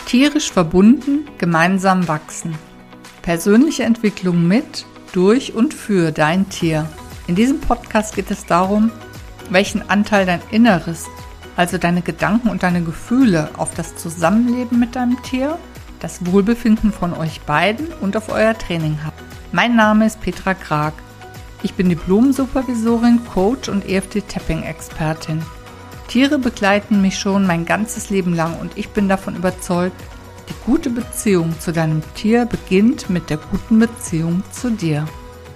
Tierisch verbunden, gemeinsam wachsen. Persönliche Entwicklung mit, durch und für dein Tier. In diesem Podcast geht es darum, welchen Anteil dein Inneres, also deine Gedanken und deine Gefühle auf das Zusammenleben mit deinem Tier, das Wohlbefinden von euch beiden und auf euer Training hat. Mein Name ist Petra Krag. Ich bin Diplom-Supervisorin, Coach und EFT-Tapping-Expertin. Tiere begleiten mich schon mein ganzes Leben lang und ich bin davon überzeugt, die gute Beziehung zu deinem Tier beginnt mit der guten Beziehung zu dir.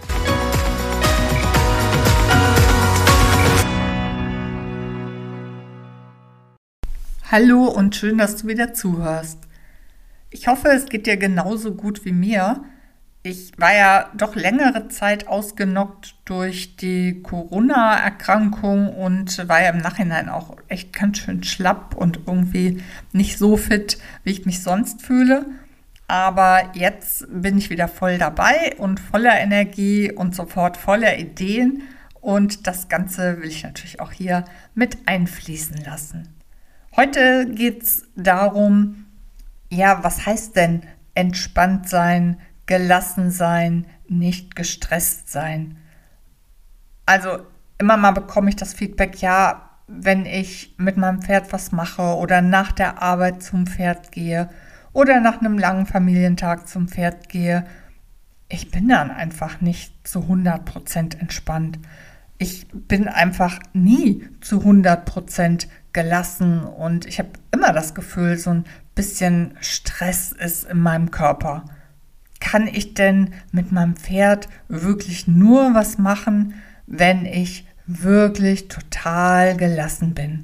Hallo und schön, dass du wieder zuhörst. Ich hoffe, es geht dir genauso gut wie mir. Ich war ja doch längere Zeit ausgenockt durch die Corona-Erkrankung und war ja im Nachhinein auch echt ganz schön schlapp und irgendwie nicht so fit, wie ich mich sonst fühle. Aber jetzt bin ich wieder voll dabei und voller Energie und sofort voller Ideen. Und das Ganze will ich natürlich auch hier mit einfließen lassen. Heute geht es darum, ja, was heißt denn entspannt sein, gelassen sein, nicht gestresst sein. Also immer mal bekomme ich das Feedback, ja, wenn ich mit meinem Pferd was mache oder nach der Arbeit zum Pferd gehe oder nach einem langen Familientag zum Pferd gehe, ich bin dann einfach nicht zu 100% entspannt. Ich bin einfach nie zu 100% gelassen und ich habe immer das Gefühl, so ein bisschen Stress ist in meinem Körper. Kann ich denn mit meinem Pferd wirklich nur was machen, wenn ich wirklich total gelassen bin?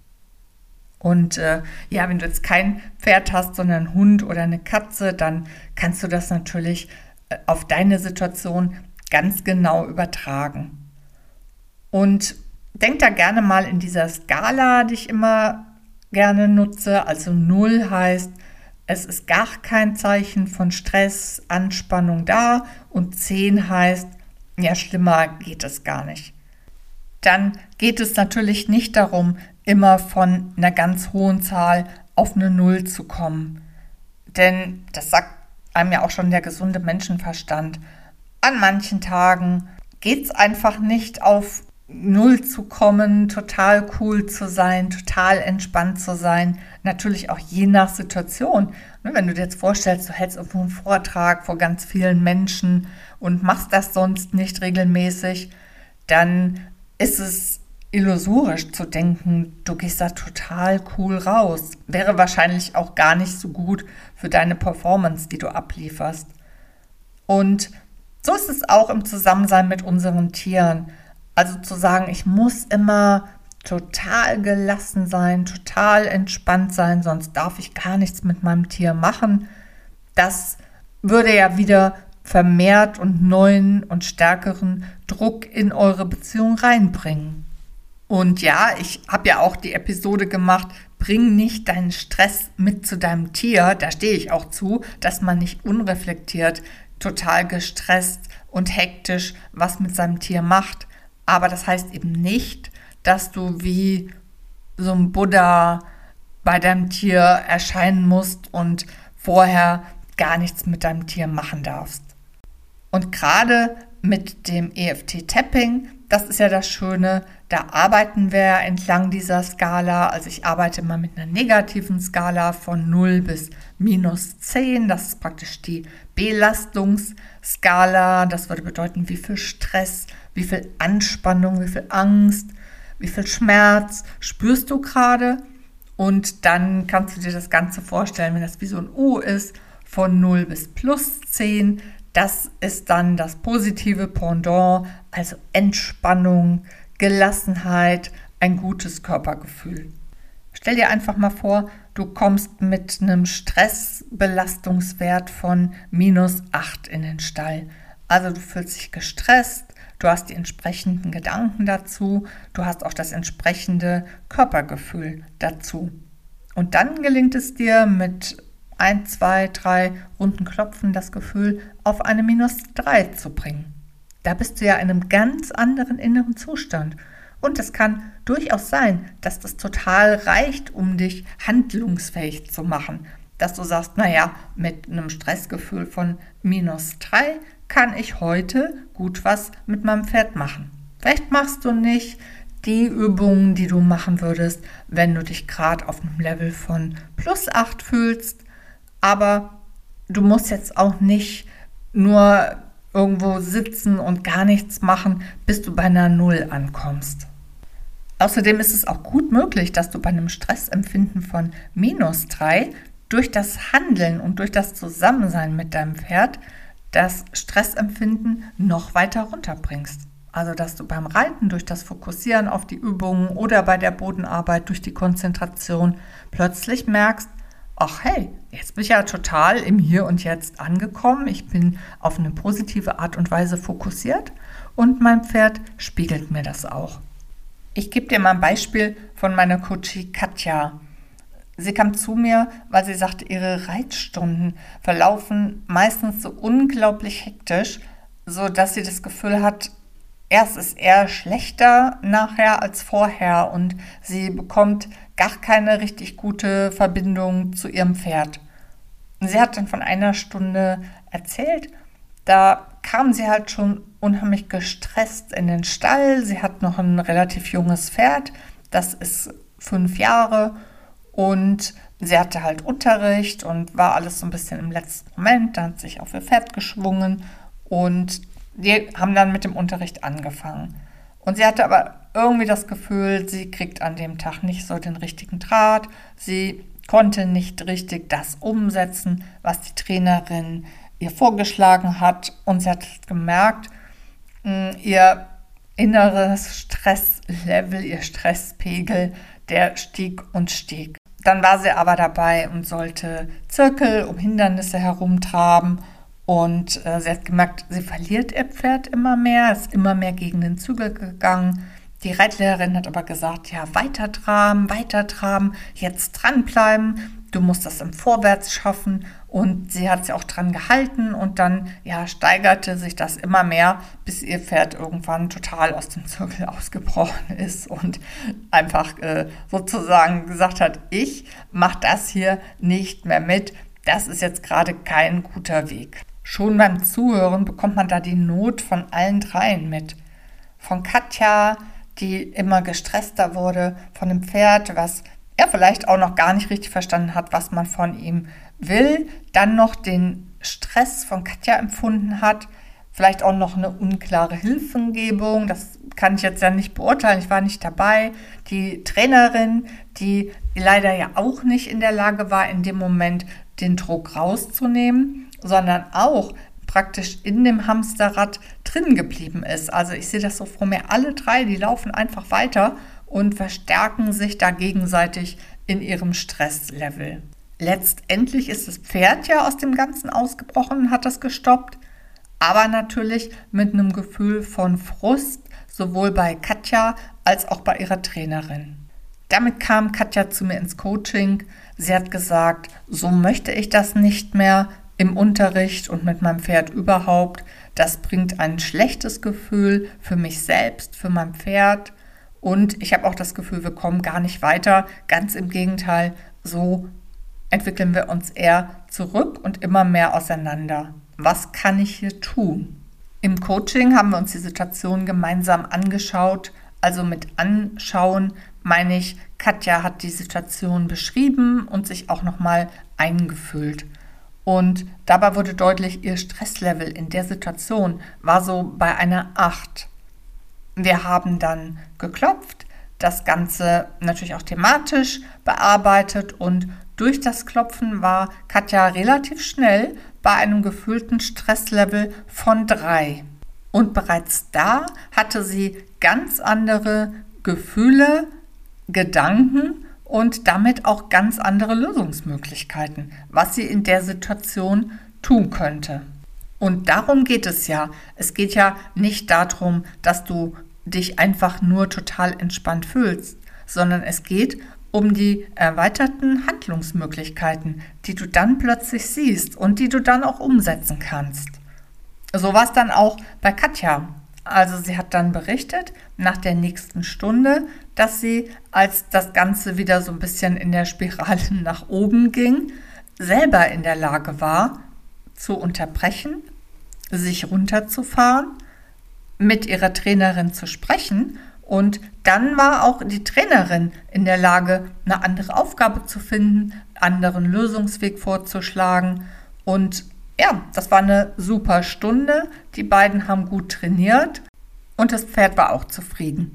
Und wenn du jetzt kein Pferd hast, sondern einen Hund oder eine Katze, dann kannst du das natürlich auf deine Situation ganz genau übertragen. Und denk da gerne mal in dieser Skala, die ich immer gerne nutze. Also 0 heißt, es ist gar kein Zeichen von Stress, Anspannung da, und 10 heißt, ja, schlimmer geht es gar nicht. Dann geht es natürlich nicht darum, immer von einer ganz hohen Zahl auf eine 0 zu kommen. Denn das sagt einem ja auch schon der gesunde Menschenverstand. An manchen Tagen geht es einfach nicht, auf 0 zu kommen, total cool zu sein, total entspannt zu sein. Natürlich auch je nach Situation. Wenn du dir jetzt vorstellst, du hältst irgendwo einen Vortrag vor ganz vielen Menschen und machst das sonst nicht regelmäßig, dann ist es illusorisch zu denken, du gehst da total cool raus. Wäre wahrscheinlich auch gar nicht so gut für deine Performance, die du ablieferst. Und so ist es auch im Zusammensein mit unseren Tieren. Also zu sagen, ich muss immer total gelassen sein, total entspannt sein, sonst darf ich gar nichts mit meinem Tier machen, das würde ja wieder vermehrt und neuen und stärkeren Druck in eure Beziehung reinbringen. Und ja, ich habe ja auch die Episode gemacht, bring nicht deinen Stress mit zu deinem Tier, da stehe ich auch zu, dass man nicht unreflektiert, total gestresst und hektisch was mit seinem Tier macht. Aber das heißt eben nicht, dass du wie so ein Buddha bei deinem Tier erscheinen musst und vorher gar nichts mit deinem Tier machen darfst. Und gerade mit dem EFT-Tapping, das ist ja das Schöne, da arbeiten wir entlang dieser Skala. Also ich arbeite mal mit einer negativen Skala von 0 bis -10. Das ist praktisch die Belastungsskala. Das würde bedeuten, wie viel Stress, wie viel Anspannung, wie viel Angst, wie viel Schmerz spürst du gerade? Und dann kannst du dir das Ganze vorstellen, wenn das wie so ein U ist, von 0 bis +10. Das ist dann das positive Pendant, also Entspannung, Gelassenheit, ein gutes Körpergefühl. Stell dir einfach mal vor, du kommst mit einem Stressbelastungswert von -8 in den Stall. Also du fühlst dich gestresst, du hast die entsprechenden Gedanken dazu, du hast auch das entsprechende Körpergefühl dazu. Und dann gelingt es dir mit 1, 2, 3 runden Klopfen das Gefühl auf eine -3 zu bringen. Da bist du ja in einem ganz anderen inneren Zustand. Und es kann durchaus sein, dass das total reicht, um dich handlungsfähig zu machen. dass du sagst, naja, mit einem Stressgefühl von -3 kann ich heute gut was mit meinem Pferd machen. Vielleicht machst du nicht die Übungen, die du machen würdest, wenn du dich gerade auf einem Level von +8 fühlst, aber du musst jetzt auch nicht nur irgendwo sitzen und gar nichts machen, bis du bei einer 0 ankommst. Außerdem ist es auch gut möglich, dass du bei einem Stressempfinden von -3 durch das Handeln und durch das Zusammensein mit deinem Pferd das Stressempfinden noch weiter runterbringst. Also, dass du beim Reiten durch das Fokussieren auf die Übungen oder bei der Bodenarbeit durch die Konzentration plötzlich merkst, ach hey, jetzt bin ich ja total im Hier und Jetzt angekommen. Ich bin auf eine positive Art und Weise fokussiert und mein Pferd spiegelt mir das auch. Ich gebe dir mal ein Beispiel von meiner Coachie Katja. Sie kam zu mir, weil sie sagte, ihre Reitstunden verlaufen meistens so unglaublich hektisch, so dass sie das Gefühl hat, erst ist eher schlechter nachher als vorher und sie bekommt gar keine richtig gute Verbindung zu ihrem Pferd. Und sie hat dann von einer Stunde erzählt, da kam sie halt schon unheimlich gestresst in den Stall. Sie hat noch ein relativ junges Pferd, das ist 5 Jahre und sie hatte halt Unterricht und war alles so ein bisschen im letzten Moment. Da hat sich auf ihr Pferd geschwungen und die haben dann mit dem Unterricht angefangen. Und sie hatte aber irgendwie das Gefühl, sie kriegt an dem Tag nicht so den richtigen Draht. Sie konnte nicht richtig das umsetzen, was die Trainerin ihr vorgeschlagen hat. Und sie hat gemerkt, ihr inneres Stresslevel, ihr Stresspegel, der stieg und stieg. Dann war sie aber dabei und sollte Zirkel um Hindernisse herumtraben. Und sie hat gemerkt, sie verliert ihr Pferd immer mehr, ist immer mehr gegen den Zügel gegangen. Die Reitlehrerin hat aber gesagt, ja, weiter traben, jetzt dranbleiben, du musst das im Vorwärts schaffen. Und sie hat sich auch dran gehalten und dann steigerte sich das immer mehr, bis ihr Pferd irgendwann total aus dem Zirkel ausgebrochen ist und einfach sozusagen gesagt hat, ich mache das hier nicht mehr mit, das ist jetzt gerade kein guter Weg. Schon beim Zuhören bekommt man da die Not von allen dreien mit. Von Katja, die immer gestresster wurde, von dem Pferd, was er vielleicht auch noch gar nicht richtig verstanden hat, was man von ihm will, dann noch den Stress von Katja empfunden hat, vielleicht auch noch eine unklare Hilfengebung, das kann ich jetzt ja nicht beurteilen, ich war nicht dabei. Die Trainerin, die leider ja auch nicht in der Lage war, in dem Moment den Druck rauszunehmen, sondern auch praktisch in dem Hamsterrad drin geblieben ist. Also ich sehe das so vor mir, alle drei, die laufen einfach weiter und verstärken sich da gegenseitig in ihrem Stresslevel. Letztendlich ist das Pferd ja aus dem Ganzen ausgebrochen und hat das gestoppt, aber natürlich mit einem Gefühl von Frust, sowohl bei Katja als auch bei ihrer Trainerin. Damit kam Katja zu mir ins Coaching. Sie hat gesagt, so möchte ich das nicht mehr im Unterricht und mit meinem Pferd überhaupt. Das bringt ein schlechtes Gefühl für mich selbst, für mein Pferd. Und ich habe auch das Gefühl, wir kommen gar nicht weiter. Ganz im Gegenteil, so entwickeln wir uns eher zurück und immer mehr auseinander. Was kann ich hier tun? Im Coaching haben wir uns die Situation gemeinsam angeschaut. Also mit anschauen meine ich, Katja hat die Situation beschrieben und sich auch nochmal eingefühlt. Und dabei wurde deutlich, ihr Stresslevel in der Situation war so bei einer 8. Wir haben dann geklopft, das Ganze natürlich auch thematisch bearbeitet und durch das Klopfen war Katja relativ schnell bei einem gefühlten Stresslevel von 3. Und bereits da hatte sie ganz andere Gefühle, Gedanken und damit auch ganz andere Lösungsmöglichkeiten, was sie in der Situation tun könnte. Und darum geht es ja. Es geht ja nicht darum, dass du dich einfach nur total entspannt fühlst, sondern es geht um die erweiterten Handlungsmöglichkeiten, die du dann plötzlich siehst und die du dann auch umsetzen kannst. So war es dann auch bei Katja. Also sie hat dann berichtet nach der nächsten Stunde, dass sie, als das Ganze wieder so ein bisschen in der Spirale nach oben ging, selber in der Lage war, zu unterbrechen, sich runterzufahren, mit ihrer Trainerin zu sprechen, und dann war auch die Trainerin in der Lage, eine andere Aufgabe zu finden, einen anderen Lösungsweg vorzuschlagen. Und ja, das war eine super Stunde. Die beiden haben gut trainiert und das Pferd war auch zufrieden.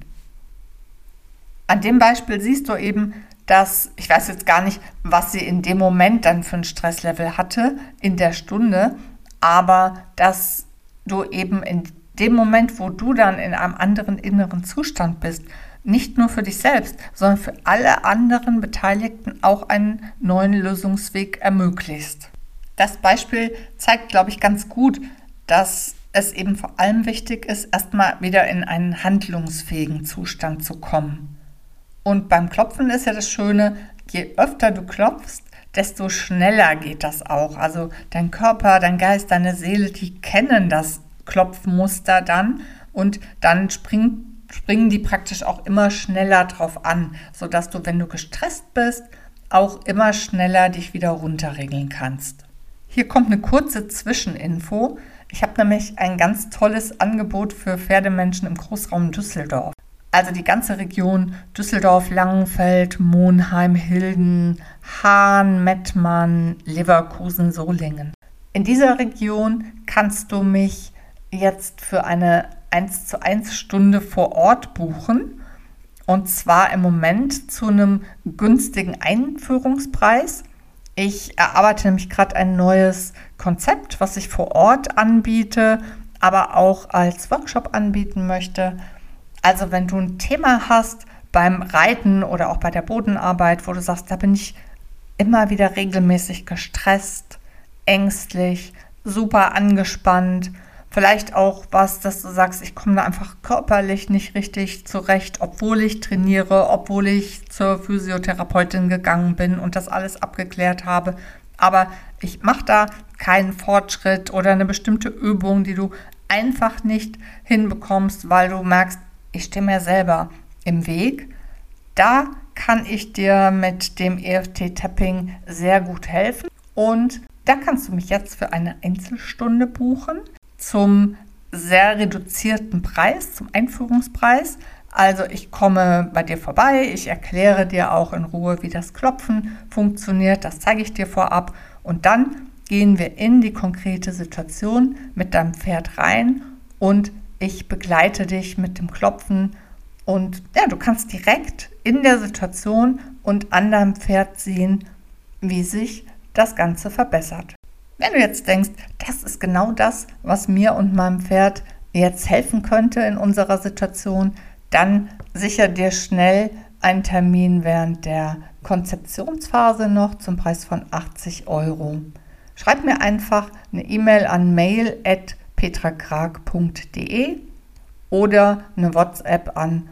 An dem Beispiel siehst du eben, dass, ich weiß jetzt gar nicht, was sie in dem Moment dann für ein Stresslevel hatte in der Stunde, aber dass du eben in dem Moment, wo du dann in einem anderen inneren Zustand bist, nicht nur für dich selbst, sondern für alle anderen Beteiligten auch einen neuen Lösungsweg ermöglicht. Das Beispiel zeigt, glaube ich, ganz gut, dass es eben vor allem wichtig ist, erstmal wieder in einen handlungsfähigen Zustand zu kommen. Und beim Klopfen ist ja das Schöne, je öfter du klopfst, desto schneller geht das auch. Also dein Körper, dein Geist, deine Seele, die kennen das Klopfmuster dann und dann springen die praktisch auch immer schneller drauf an, sodass du, wenn du gestresst bist, auch immer schneller dich wieder runterregeln kannst. Hier kommt eine kurze Zwischeninfo. Ich habe nämlich ein ganz tolles Angebot für Pferdemenschen im Großraum Düsseldorf. Also die ganze Region Düsseldorf, Langenfeld, Monheim, Hilden, Haan, Mettmann, Leverkusen, Solingen. In dieser Region kannst du mich jetzt für eine 1:1 Stunde vor Ort buchen, und zwar im Moment zu einem günstigen Einführungspreis. Ich erarbeite nämlich gerade ein neues Konzept, was ich vor Ort anbiete, aber auch als Workshop anbieten möchte. Also wenn du ein Thema hast beim Reiten oder auch bei der Bodenarbeit, wo du sagst, da bin ich immer wieder regelmäßig gestresst, ängstlich, super angespannt, vielleicht auch was, dass du sagst, ich komme da einfach körperlich nicht richtig zurecht, obwohl ich trainiere, obwohl ich zur Physiotherapeutin gegangen bin und das alles abgeklärt habe. Aber ich mache da keinen Fortschritt oder eine bestimmte Übung, die du einfach nicht hinbekommst, weil du merkst, ich stehe mir selber im Weg. Da kann ich dir mit dem EFT-Tapping sehr gut helfen. Und da kannst du mich jetzt für eine Einzelstunde buchen zum sehr reduzierten Preis, zum Einführungspreis. Also ich komme bei dir vorbei, ich erkläre dir auch in Ruhe, wie das Klopfen funktioniert, das zeige ich dir vorab, und dann gehen wir in die konkrete Situation mit deinem Pferd rein und ich begleite dich mit dem Klopfen, und ja, du kannst direkt in der Situation und an deinem Pferd sehen, wie sich das Ganze verbessert. Wenn du jetzt denkst, das ist genau das, was mir und meinem Pferd jetzt helfen könnte in unserer Situation, dann sicher dir schnell einen Termin während der Konzeptionsphase noch zum Preis von 80 €. Schreib mir einfach eine E-Mail an mail@petrakrag.de oder eine WhatsApp an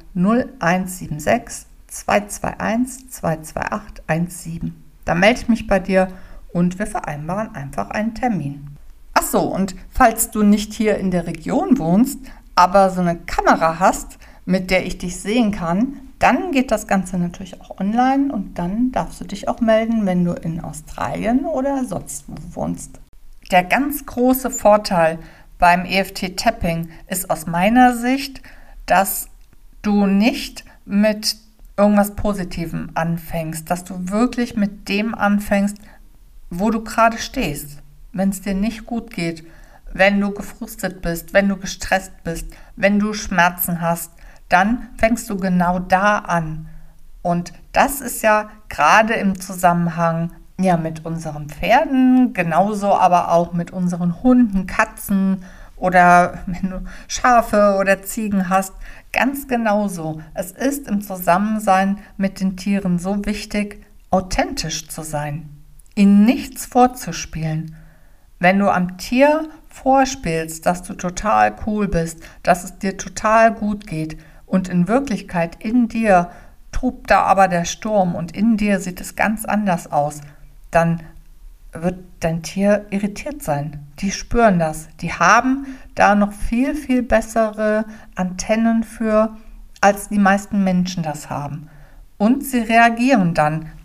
0176 221 228 17. Da melde ich mich bei dir und wir vereinbaren einfach einen Termin. Ach so, und falls du nicht hier in der Region wohnst, aber so eine Kamera hast, mit der ich dich sehen kann, dann geht das Ganze natürlich auch online und dann darfst du dich auch melden, wenn du in Australien oder sonst wo wohnst. Der ganz große Vorteil beim EFT-Tapping ist aus meiner Sicht, dass du nicht mit irgendwas Positivem anfängst, dass du wirklich mit dem anfängst, wo du gerade stehst, wenn es dir nicht gut geht, wenn du gefrustet bist, wenn du gestresst bist, wenn du Schmerzen hast, dann fängst du genau da an. Und das ist ja gerade im Zusammenhang mit unseren Pferden, genauso aber auch mit unseren Hunden, Katzen oder wenn du Schafe oder Ziegen hast, ganz genauso. Es ist im Zusammensein mit den Tieren so wichtig, authentisch zu sein, ihnen nichts vorzuspielen. Wenn du am Tier vorspielst, dass du total cool bist, dass es dir total gut geht und in Wirklichkeit in dir tobt da aber der Sturm und in dir sieht es ganz anders aus, dann wird dein Tier irritiert sein. Die spüren das. Die haben da noch viel, viel bessere Antennen für, als die meisten Menschen das haben. Und sie reagieren dann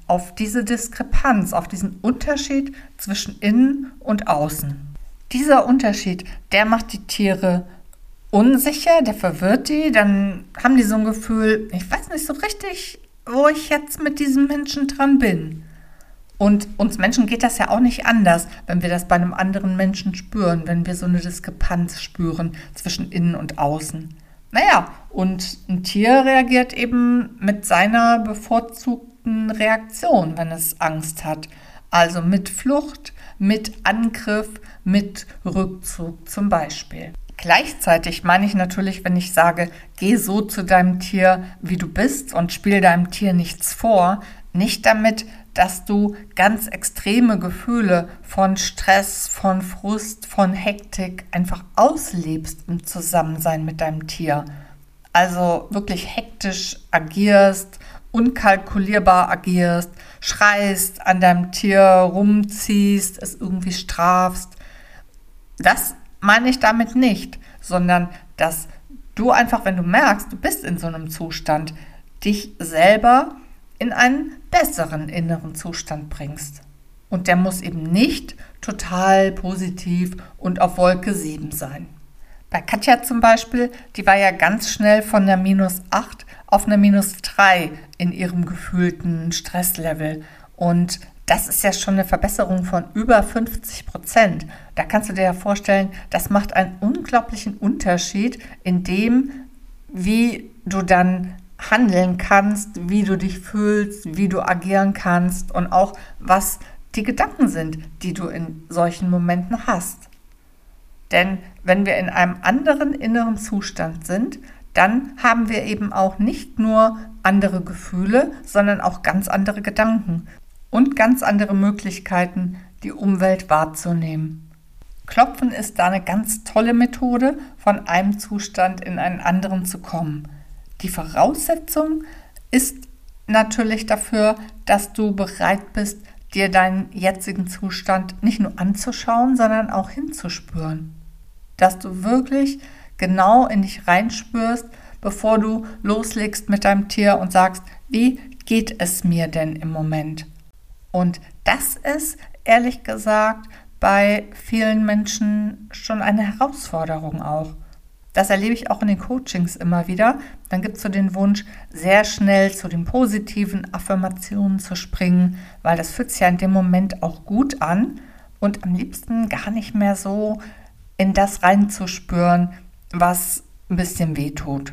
auf diese Diskrepanz, auf diesen Unterschied zwischen innen und außen. Dieser Unterschied, der macht die Tiere unsicher, der verwirrt die, dann haben die so ein Gefühl, ich weiß nicht so richtig, wo ich jetzt mit diesem Menschen dran bin. Und uns Menschen geht das ja auch nicht anders, wenn wir das bei einem anderen Menschen spüren, wenn wir so eine Diskrepanz spüren zwischen innen und außen. Naja, und ein Tier reagiert eben mit seiner bevorzugten Reaktion, wenn es Angst hat. Also mit Flucht, mit Angriff, mit Rückzug zum Beispiel. Gleichzeitig meine ich natürlich, wenn ich sage, geh so zu deinem Tier, wie du bist und spiel deinem Tier nichts vor, nicht damit, dass du ganz extreme Gefühle von Stress, von Frust, von Hektik einfach auslebst im Zusammensein mit deinem Tier. Also wirklich hektisch agierst, unkalkulierbar agierst, schreist, an deinem Tier rumziehst, es irgendwie strafst. Das meine ich damit nicht, sondern dass du einfach, wenn du merkst, du bist in so einem Zustand, dich selber in einen besseren inneren Zustand bringst. Und der muss eben nicht total positiv und auf Wolke 7 sein. Bei Katja zum Beispiel, die war ja ganz schnell von einer -8 auf eine -3 in ihrem gefühlten Stresslevel. Und das ist ja schon eine Verbesserung von über 50%. Da kannst du dir ja vorstellen, das macht einen unglaublichen Unterschied in dem, wie du dann handeln kannst, wie du dich fühlst, wie du agieren kannst und auch, was die Gedanken sind, die du in solchen Momenten hast. Denn wenn wir in einem anderen inneren Zustand sind, dann haben wir eben auch nicht nur andere Gefühle, sondern auch ganz andere Gedanken und ganz andere Möglichkeiten, die Umwelt wahrzunehmen. Klopfen ist da eine ganz tolle Methode, von einem Zustand in einen anderen zu kommen. Die Voraussetzung ist natürlich dafür, dass du bereit bist, dir deinen jetzigen Zustand nicht nur anzuschauen, sondern auch hinzuspüren. Dass du wirklich genau in dich reinspürst, bevor du loslegst mit deinem Tier und sagst, wie geht es mir denn im Moment? Und das ist, ehrlich gesagt, bei vielen Menschen schon eine Herausforderung auch. Das erlebe ich auch in den Coachings immer wieder. Dann gibt es so den Wunsch, sehr schnell zu den positiven Affirmationen zu springen, weil das fühlt sich ja in dem Moment auch gut an und am liebsten gar nicht mehr so in das reinzuspüren, was ein bisschen wehtut.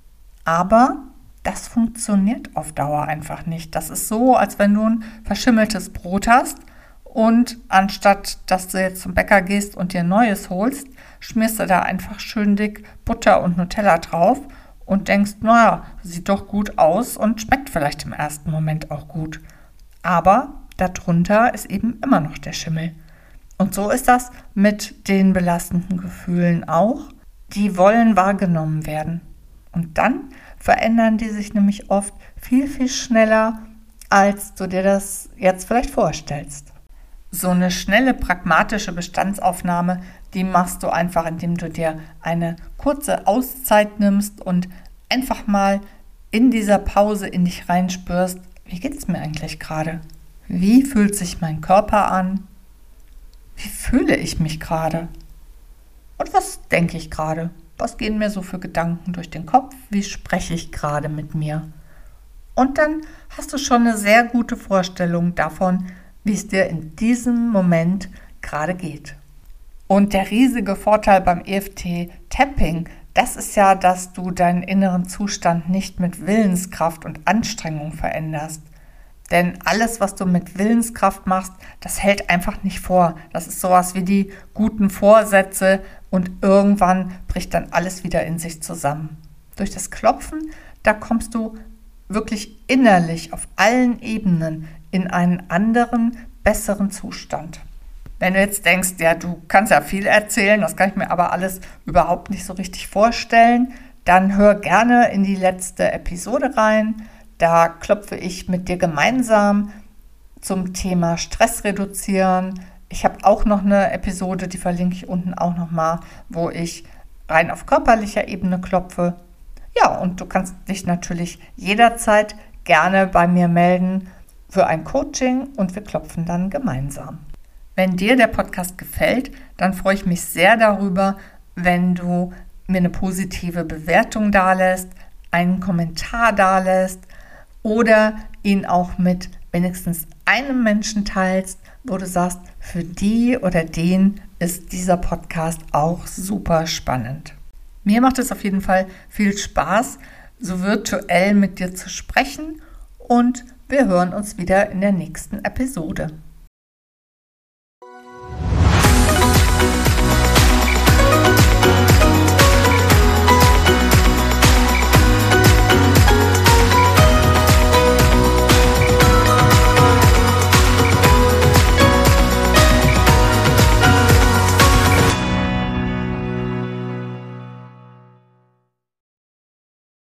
Aber das funktioniert auf Dauer einfach nicht. Das ist so, als wenn du ein verschimmeltes Brot hast und anstatt, dass du jetzt zum Bäcker gehst und dir Neues holst, schmierst du da einfach schön dick Butter und Nutella drauf und denkst, naja, sieht doch gut aus und schmeckt vielleicht im ersten Moment auch gut. Aber darunter ist eben immer noch der Schimmel. Und so ist das mit den belastenden Gefühlen auch. Die wollen wahrgenommen werden. Und dann verändern die sich nämlich oft viel, viel schneller, als du dir das jetzt vielleicht vorstellst. So eine schnelle, pragmatische Bestandsaufnahme, die machst du einfach, indem du dir eine kurze Auszeit nimmst und einfach mal in dieser Pause in dich reinspürst, wie geht es mir eigentlich gerade? Wie fühlt sich mein Körper an? Wie fühle ich mich gerade? Und was denke ich gerade? Was gehen mir so für Gedanken durch den Kopf? Wie spreche ich gerade mit mir? Und dann hast du schon eine sehr gute Vorstellung davon, wie es dir in diesem Moment gerade geht. Und der riesige Vorteil beim EFT-Tapping, das ist ja, dass du deinen inneren Zustand nicht mit Willenskraft und Anstrengung veränderst. Denn alles, was du mit Willenskraft machst, das hält einfach nicht vor. Das ist sowas wie die guten Vorsätze und irgendwann bricht dann alles wieder in sich zusammen. Durch das Klopfen, da kommst du wirklich innerlich auf allen Ebenen in einen anderen, besseren Zustand. Wenn du jetzt denkst, ja, du kannst ja viel erzählen, das kann ich mir aber alles überhaupt nicht so richtig vorstellen, dann hör gerne in die letzte Episode rein. Da klopfe ich mit dir gemeinsam zum Thema Stress reduzieren. Ich habe auch noch eine Episode, die verlinke ich unten auch nochmal, wo ich rein auf körperlicher Ebene klopfe. Ja, und du kannst dich natürlich jederzeit gerne bei mir melden für ein Coaching und wir klopfen dann gemeinsam. Wenn dir der Podcast gefällt, dann freue ich mich sehr darüber, wenn du mir eine positive Bewertung dalässt, einen Kommentar dalässt oder ihn auch mit wenigstens einem Menschen teilst, wo du sagst, für die oder den ist dieser Podcast auch super spannend. Mir macht es auf jeden Fall viel Spaß, so virtuell mit dir zu sprechen und wir hören uns wieder in der nächsten Episode.